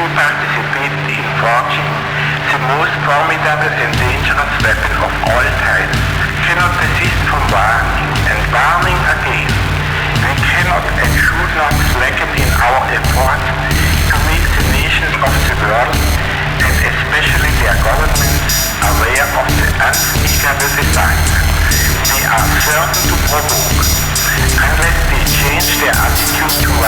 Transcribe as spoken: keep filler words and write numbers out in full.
who participated in forging the most formidable and dangerous weapon of all time, cannot desist from warning and warning again. We cannot and should not slacken in our efforts to make the nations of the world, and especially their governments, aware of the unspeakable disaster they are certain to provoke, unless they change their attitude to